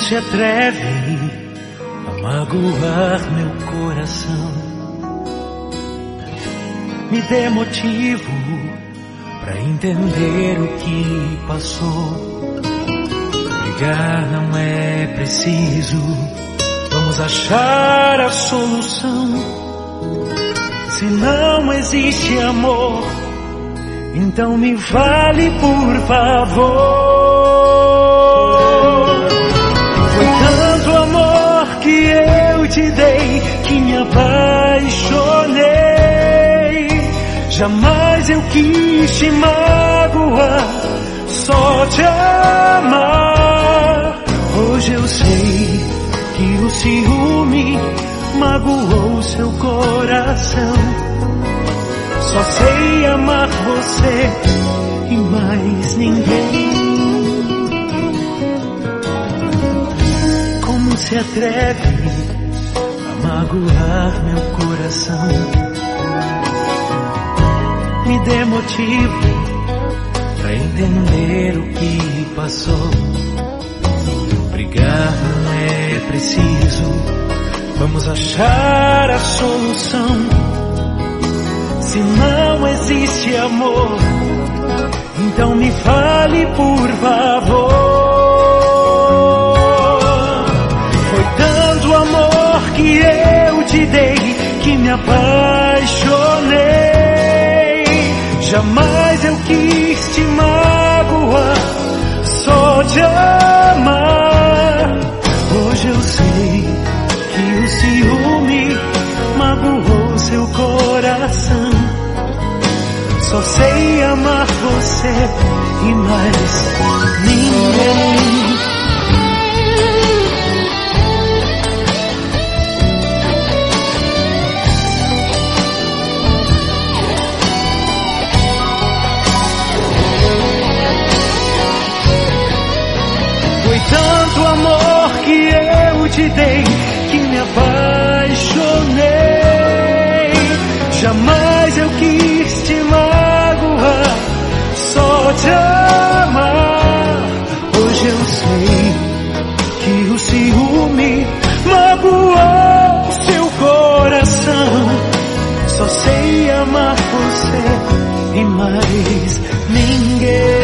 se atreve a magoar meu coração? Me dê motivo pra entender o que passou. Brigar não é preciso, vamos achar a solução. Se não existe amor, então me fale por favor. Foi tanto amor que eu te dei que me apaixonei. Jamais eu quis te magoar, só te amar. Hoje eu sei que o ciúme magoou seu coração. Só sei amar você e mais ninguém. Como se atreve a magoar meu coração? Me dê motivo pra entender o que passou. Brigar não é preciso, vamos achar a solução. Se não existe amor, então me fale por favor. Foi tanto amor que eu te dei que me apaixonei. Jamais eu quis te magoar, só te amar. Hoje eu sei que o ciúme magoou seu coração. Só sei amar você e mais ninguém. Foi tanto amor que eu te dei que me apaixonei. Jamais eu quis te magoar, só te amar. Hoje eu sei que o ciúme magoou seu coração. Só sei amar você e mais ninguém.